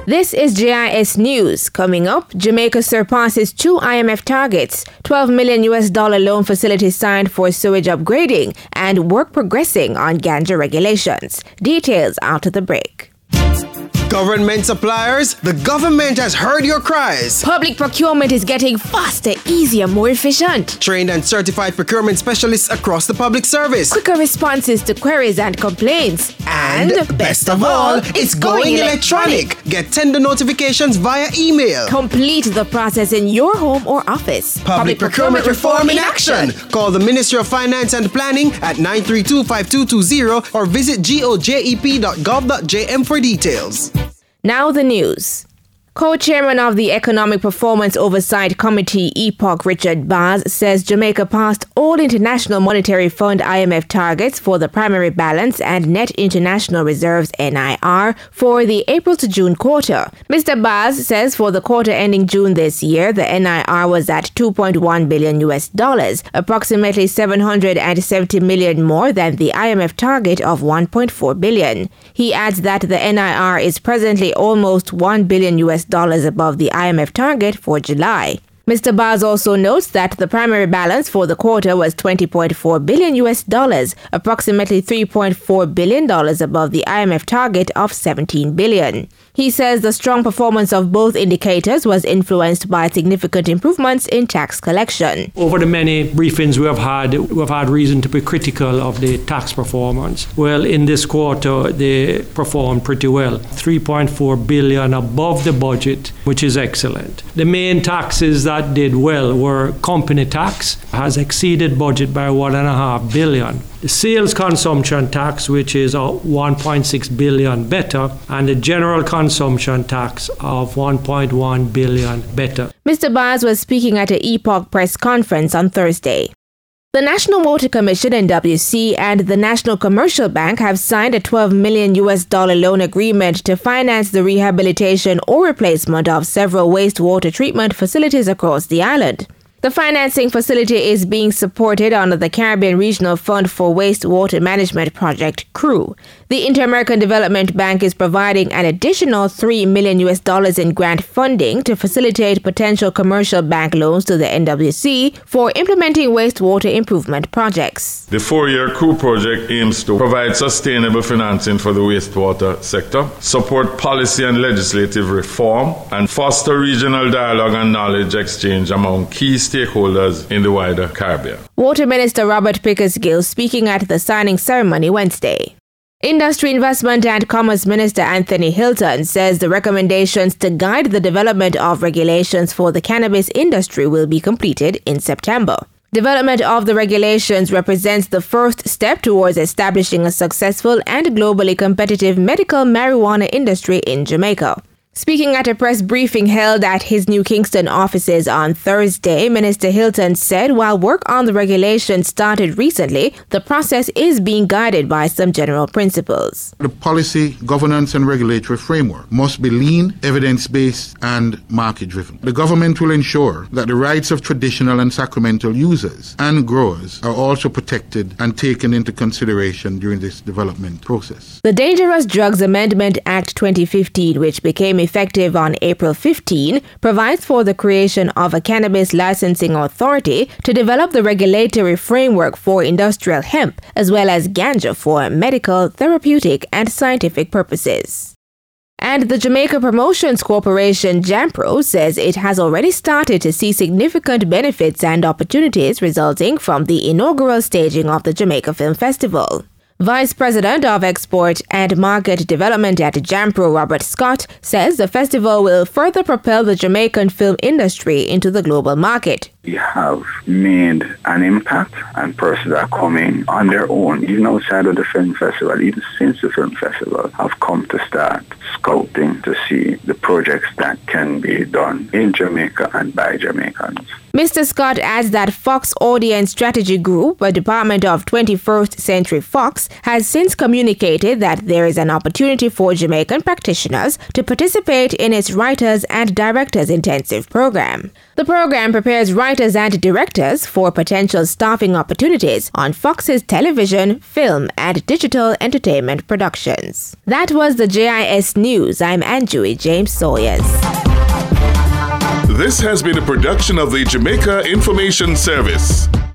This is JIS News. Coming up, Jamaica surpasses 2 IMF targets, $12 million loan facility signed for sewage upgrading, and work progressing on ganja regulations. Details after the break. Government suppliers, the government has heard your cries. Public procurement is getting faster, easier, more efficient. Trained and certified procurement specialists across the public service. Quicker responses to queries and complaints. And best of all, it's going electronic. Get tender notifications via email. Complete the process in your home or office. Public procurement reform in action. Call the Ministry of Finance and Planning at 932-5220 or visit gojep.gov.jm for details. Now the news. Co-chairman of the Economic Performance Oversight Committee, EPOC, Richard Baz, says Jamaica passed all International Monetary Fund IMF targets for the primary balance and net international reserves NIR for the April to June quarter. Mr. Baz says for the quarter ending June this year, the NIR was at $2.1 billion, approximately $770 million more than the IMF target of $1.4 billion. He adds that the NIR is presently almost $1 billion above the IMF target for July. Mr. Baz also notes that the primary balance for the quarter was $20.4 billion, approximately $3.4 billion above the IMF target of $17 billion. He says the strong performance of both indicators was influenced by significant improvements in tax collection. Over the many briefings we've had reason to be critical of the tax performance. Well, in this quarter, they performed pretty well. $3.4 billion above the budget, which is excellent. The main taxes that did well were company tax, has exceeded budget by $1.5 billion. The sales consumption tax, which is $1.6 billion better, and the general consumption tax of $1.1 billion better. Mr. Baz was speaking at an EPOC press conference on Thursday. The National Water Commission, NWC, and the National Commercial Bank have signed a $12 million loan agreement to finance the rehabilitation or replacement of several wastewater treatment facilities across the island. The financing facility is being supported under the Caribbean Regional Fund for Wastewater Management Project, CREW. The Inter-American Development Bank is providing an additional $3 million in grant funding to facilitate potential commercial bank loans to the NWC for implementing wastewater improvement projects. The 4-year CREW project aims to provide sustainable financing for the wastewater sector, support policy and legislative reform, and foster regional dialogue and knowledge exchange among key stakeholders in the wider Caribbean. Water Minister Robert Pickersgill speaking at the signing ceremony Wednesday. Industry, Investment and Commerce Minister Anthony Hilton says the recommendations to guide the development of regulations for the cannabis industry will be completed in September. Development of the regulations represents the first step towards establishing a successful and globally competitive medical marijuana industry in Jamaica. Speaking at a press briefing held at his New Kingston offices on Thursday, Minister Hilton said while work on the regulations started recently, the process is being guided by some general principles. The policy, governance and regulatory framework must be lean, evidence-based and market-driven. The government will ensure that the rights of traditional and sacramental users and growers are also protected and taken into consideration during this development process. The Dangerous Drugs Amendment Act 2015, which became effective on April 15, provides for the creation of a cannabis licensing authority to develop the regulatory framework for industrial hemp, as well as ganja for medical, therapeutic, and scientific purposes. And the Jamaica Promotions Corporation, JAMPRO, says it has already started to see significant benefits and opportunities resulting from the inaugural staging of the Jamaica Film Festival. Vice President of Export and Market Development at JAMPRO, Robert Scott, says the festival will further propel the Jamaican film industry into the global market. We have made an impact, and persons are coming on their own, even outside of the film festival, even since the film festival, have come to start scouting to see the projects that can be done in Jamaica and by Jamaicans. Mr. Scott adds that Fox Audience Strategy Group, a department of 21st Century Fox, has since communicated that there is an opportunity for Jamaican practitioners to participate in its Writers and Directors Intensive program. The program prepares writers writers and directors for potential staffing opportunities on Fox's television, film, and digital entertainment productions. That was the JIS News. I'm Anjui James Sawyers. This has been a production of the Jamaica Information Service.